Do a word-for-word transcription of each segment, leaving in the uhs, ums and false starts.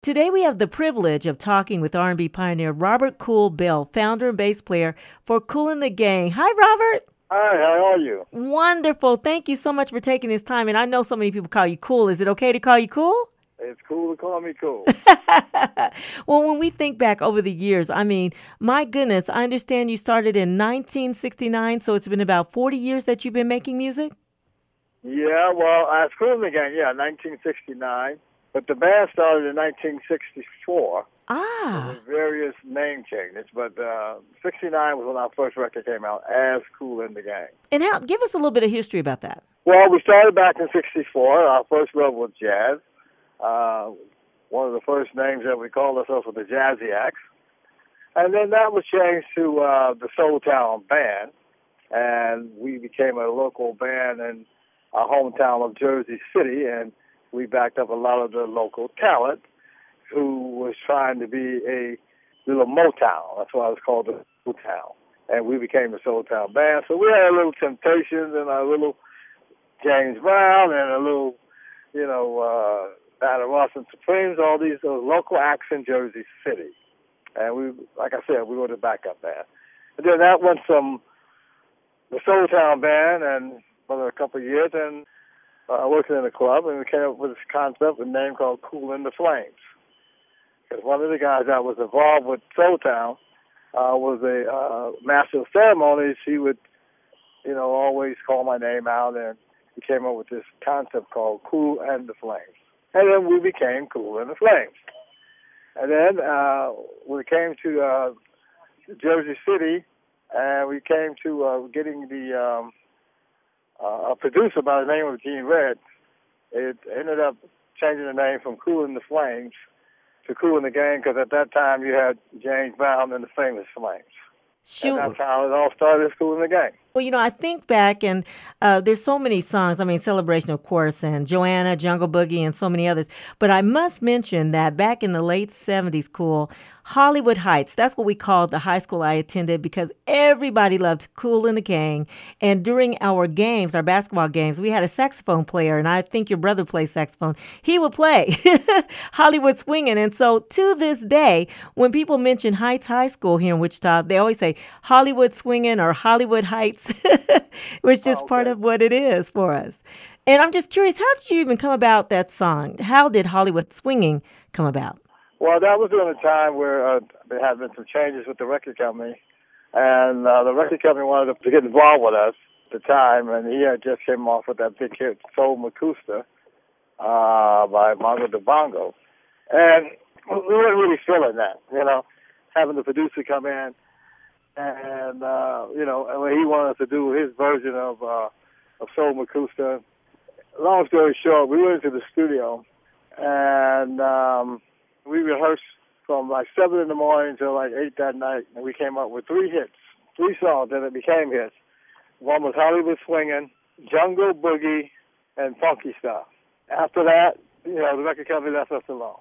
Today we have the privilege of talking with R and B pioneer Robert Kool Bell, founder and bass player for Kool and the Gang. Hi, Robert. Hi, how are you? Wonderful. Thank you so much for taking this time. And I know so many people call you Kool. Is it okay to call you Kool? It's cool to call me Kool. Well, when we think back over the years, I mean, my goodness, I understand you started in nineteen sixty-nine, so it's been about forty years that you've been making music? Yeah, well, I was Kool and the Gang, yeah, nineteen sixty-nine. But the band started in nineteen sixty-four. Ah. With various name changes. But uh, sixty-nine was when our first record came out as Kool and the Gang. And how? Give us a little bit of history about that. Well, we started back in sixty-four. Our first love was jazz. Uh, one of the first names that we called ourselves was the Jazzy Acts. And then that was changed to uh, the Soul Town Band. And we became a local band in our hometown of Jersey City. And we backed up a lot of the local talent who was trying to be a little Motown. That's why it was called the Soul Town. And we became the Soul Town Band. So we had a little Temptations and a little James Brown and a little, you know, uh, Diana Ross and Supremes, all these uh, local acts in Jersey City. And we, like I said, we were the backup band. And then that went from the Soul Town Band and for a couple of years, and uh, working in a club, and we came up with this concept, a name called Kool and the Flames. Because one of the guys that was involved with Soul Town uh, was a uh, master of ceremonies. He would, you know, always call my name out, and he came up with this concept called Kool and the Flames. And then we became Kool and the Flames. And then uh, we came to uh, Jersey City, and we came to uh, getting the um, uh, a producer by the name of Gene Red. It ended up changing the name from Kool and the Flames to Kool and the Gang, because at that time you had James Brown and the Famous Flames. Sure. And that's how it all started, as Kool and the Gang. Well, you know, I think back, and uh, there's so many songs. I mean, Celebration, of course, and Joanna, Jungle Boogie, and so many others. But I must mention that back in the late seventies, Kool, Hollywood Heights, that's what we called the high school I attended, because everybody loved Kool and the Gang. And during our games, our basketball games, we had a saxophone player, and I think your brother plays saxophone. He would play Hollywood Swinging. And so to this day, when people mention Heights High School here in Wichita, they always say Hollywood Swinging or Hollywood Heights. Which is just oh, okay. part of what it is for us. And I'm just curious, how did you even come about that song? How did Hollywood Swinging come about? Well, that was during a time where uh, there had been some changes with the record company, and uh, the record company wanted to get involved with us at the time, and he had just came off with that big hit, Soul Macusta, uh, by Mongo DeBongo. And we weren't really feeling that, you know, having the producer come in, and, uh, you know, and he wanted us to do his version of uh, of Soul Macusta. Long story short, we went into the studio, and um, we rehearsed from like seven in the morning till like eight that night, and we came up with three hits, three songs that it became hits. One was Hollywood Swinging, Jungle Boogie, and Funky Stuff. After that, you know, the record company left us alone.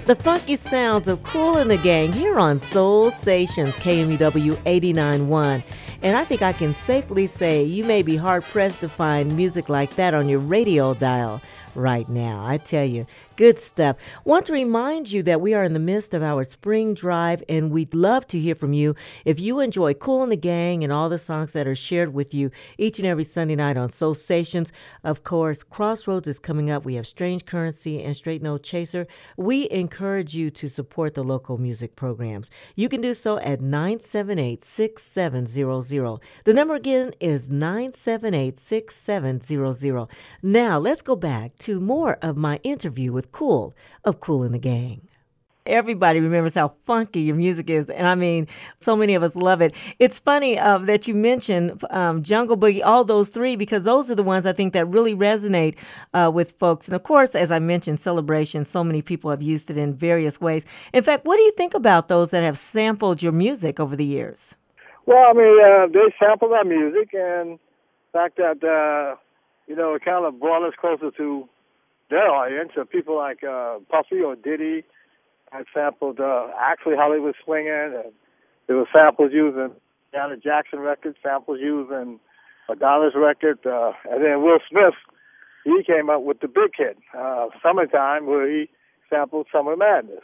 The funky sounds of Kool and the Gang here on Soul Stations, K M U W eighty-nine point one. And I think I can safely say you may be hard-pressed to find music like that on your radio dial right now. I tell you, good stuff. Want to remind you that we are in the midst of our spring drive, and we'd love to hear from you. If you enjoy Kool and the Gang and all the songs that are shared with you each and every Sunday night on Soul Stations, of course, Crossroads is coming up. We have Strange Currency and Straight No Chaser. We encourage you to support the local music programs. You can do so at nine seven eight, six seven zero zero. The number again is nine seven eight, six seven zero zero. Now, let's go back to more of my interview with Kool of Kool and the Gang. Everybody remembers how funky your music is, and I mean, so many of us love it. It's funny uh, that you mentioned um, Jungle Boogie, all those three, because those are the ones I think that really resonate uh, with folks. And of course, as I mentioned, Celebration, so many people have used it in various ways. In fact, what do you think about those that have sampled your music over the years? Well, I mean, uh, they sampled our music, and the fact that, uh, you know, it kind of brought us closer to their audience, of people like uh, Puffy or Diddy had sampled uh, actually Hollywood Swinging, and there were samples using Janet Jackson records, samples using Madonna's record, uh, and then Will Smith, he came up with the big hit, uh, Summertime, where he sampled Summer Madness.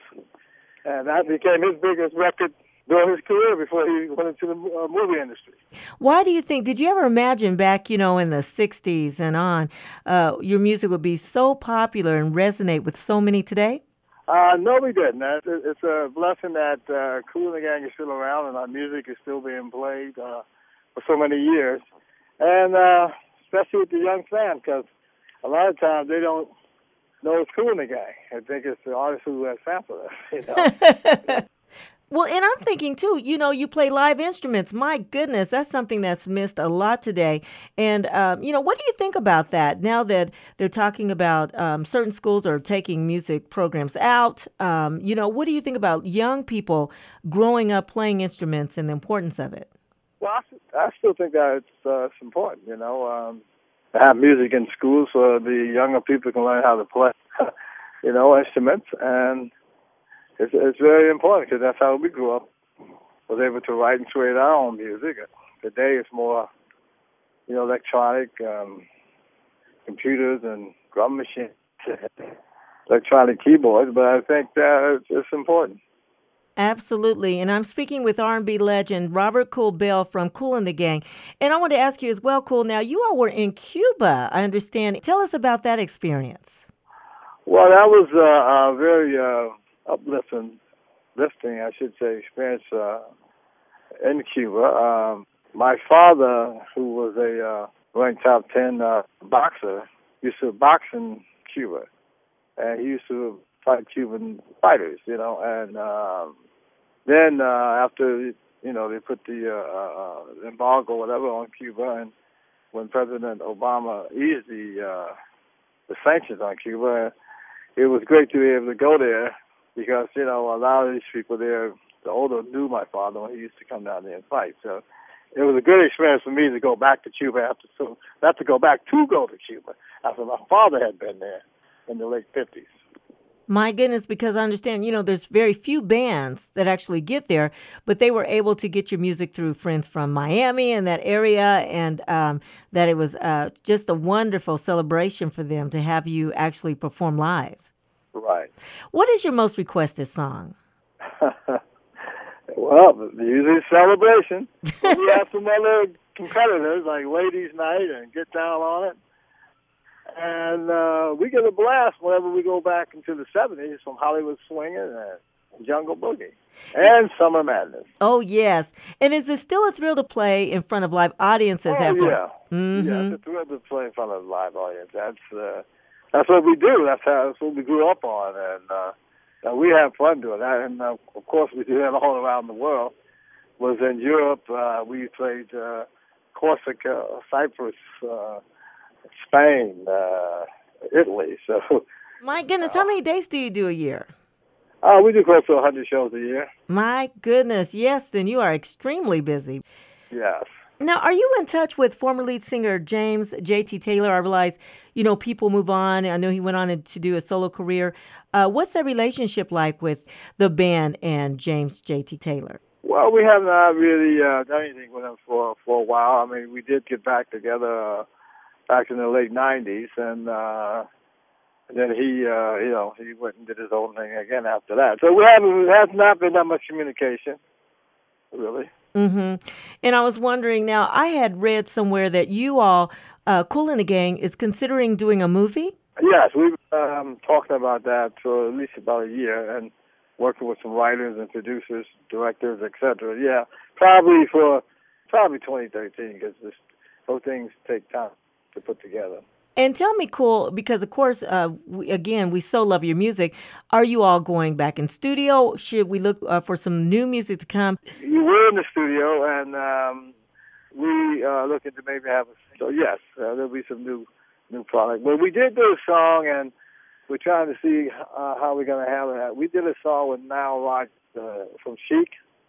And that became his biggest record during his career before he went into the uh, movie industry. Why do you think, did you ever imagine back, you know, in the sixties and on, uh, your music would be so popular and resonate with so many today? Uh, no, we didn't. It's a blessing that uh, Kool and the Gang is still around and our music is still being played uh, for so many years. And uh, especially with the young fan, because a lot of times they don't know it's Kool and the Gang. I think it's the artist who has sampled us, you know. Well, and I'm thinking, too, you know, you play live instruments. My goodness, that's something that's missed a lot today. And, um, you know, what do you think about that now that they're talking about um, certain schools are taking music programs out? Um, you know, what do you think about young people growing up playing instruments and the importance of it? Well, I, I still think that it's, uh, it's important, you know, um, to have music in schools so the younger people can learn how to play, you know, instruments. And It's, it's very important because that's how we grew up. Was able to write and create our own music. Today it's more, you know, electronic, um, computers and drum machines, electronic keyboards. But I think that it's, it's important. Absolutely. And I'm speaking with R and B legend Robert Kool Bell from Kool and the Gang. And I want to ask you as well, Kool, now you all were in Cuba, I understand. Tell us about that experience. Well, that was uh, a very uh, uplifting, lifting, I should say, experience uh, in Cuba. Um, my father, who was a uh, ranked top ten uh, boxer, used to box in Cuba, and he used to fight Cuban fighters, you know. And um, then uh, after, you know, they put the uh, uh, embargo, whatever, on Cuba, and when President Obama eased the uh, the sanctions on Cuba, it was great to be able to go there. Because, you know, a lot of these people there, the older knew my father when he used to come down there and fight. So it was a good experience for me to go back to Cuba after, so not to go back to go to Cuba after my father had been there in the late fifties. My goodness, because I understand, you know, there's very few bands that actually get there, but they were able to get your music through friends from Miami and that area, and um, that it was uh, just a wonderful celebration for them to have you actually perform live. Right. What is your most requested song? Well, usually Celebration. We have some other competitors like Ladies Night and Get Down on It. And uh, we get a blast whenever we go back into the seventies from Hollywood Swinging and Jungle Boogie and Summer Madness. Oh, yes. And is it still a thrill to play in front of live audiences? Oh, after? yeah. Mm-hmm. Yeah, it's a thrill to play in front of a live audience. That's... Uh, That's what we do. That's how that's what we grew up on, and, uh, and we have fun doing that. And uh, of course, we do that all around the world. Was in Europe, uh, we played uh, Corsica, Cyprus, uh, Spain, uh, Italy. So, my goodness, how many days do you do a year? Uh, we do close to a hundred shows a year. My goodness, yes. Then you are extremely busy. Yes. Now, are you in touch with former lead singer James J T. Taylor? I realize, you know, people move on. I know he went on to do a solo career. Uh, what's that relationship like with the band and James J T. Taylor? Well, we have not really uh, done anything with him for for a while. I mean, we did get back together uh, back in the late nineties, and uh, then he, uh, you know, he went and did his own thing again after that. So we haven't, there has not been that much communication, really. Mm-hmm. And I was wondering now, I had read somewhere that you all, uh, Kool and the Gang, is considering doing a movie? Yes, we've um, talked about that for at least about a year and working with some writers and producers, directors, et cetera. Yeah, probably for probably twenty thirteen because those things take time to put together. And tell me, Kool, because of course, uh, we, again, we so love your music. Are you all going back in studio? Should we look uh, for some new music to come? We're in the studio, and um, we are looking to maybe have a... So, yes, uh, there'll be some new new product. But we did do a song, and we're trying to see uh, how we're going to handle that. We did a song with Nile Rodgers uh, from Chic.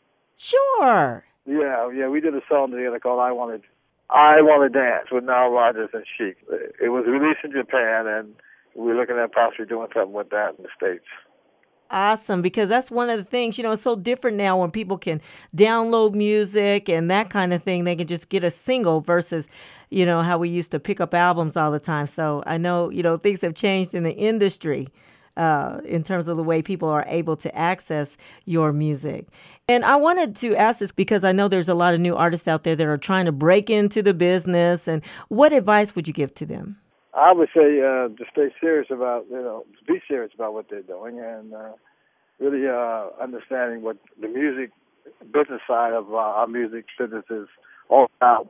Sure. Yeah, yeah, we did a song together called I Wanted... I Want to Dance with Nile Rodgers and Chic. It was released in Japan, and we're looking at possibly doing something with that in the States. Awesome, because that's one of the things, you know, it's so different now when people can download music and that kind of thing. They can just get a single versus, you know, how we used to pick up albums all the time. So I know, you know, things have changed in the industry uh, in terms of the way people are able to access your music. And I wanted to ask this because I know there's a lot of new artists out there that are trying to break into the business. And what advice would you give to them? I would say uh, to stay serious about, you know, to be serious about what they're doing and uh, really uh, understanding what the music business side of uh, our music business is all about,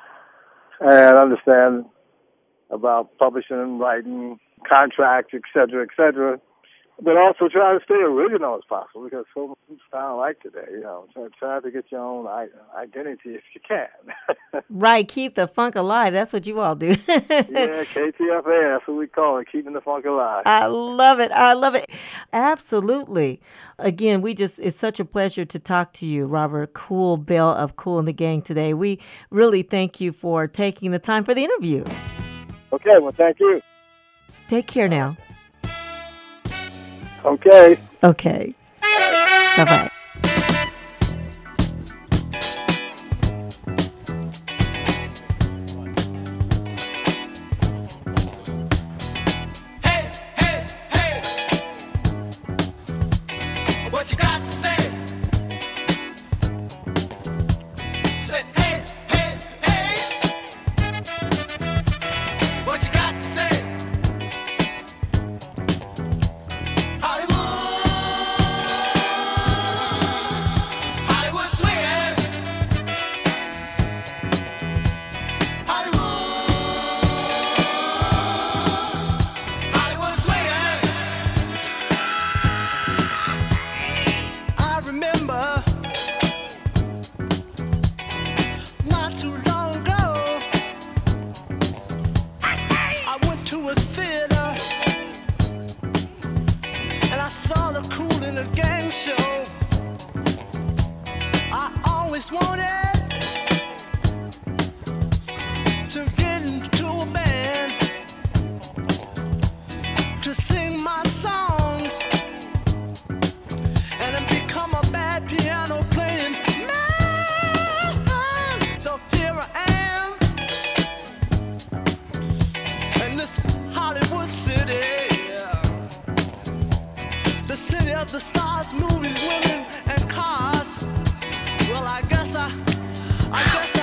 and understand about publishing and writing, contracts, et cetera, et cetera. But also try to stay original as possible because so much sound like today, you know. So try to get your own identity if you can. Right, keep the funk alive. That's what you all do. Yeah, K T F A, that's what we call it, keeping the funk alive. I love it. I love it. Absolutely. Again, we just, it's such a pleasure to talk to you, Robert Kool Bell of Kool and the Gang today. We really thank you for taking the time for the interview. Okay, well, thank you. Take care now. Okay. Okay. Bye-bye. Hey, hey, hey. What you got to say? Say, hey, hey, hey. What you got to say? Wanted to get into a band to sing my songs and then become a bad piano playing man. So here I am in this Hollywood city, the city of the stars, movies, women, and cars. Well, I guess I, I guess I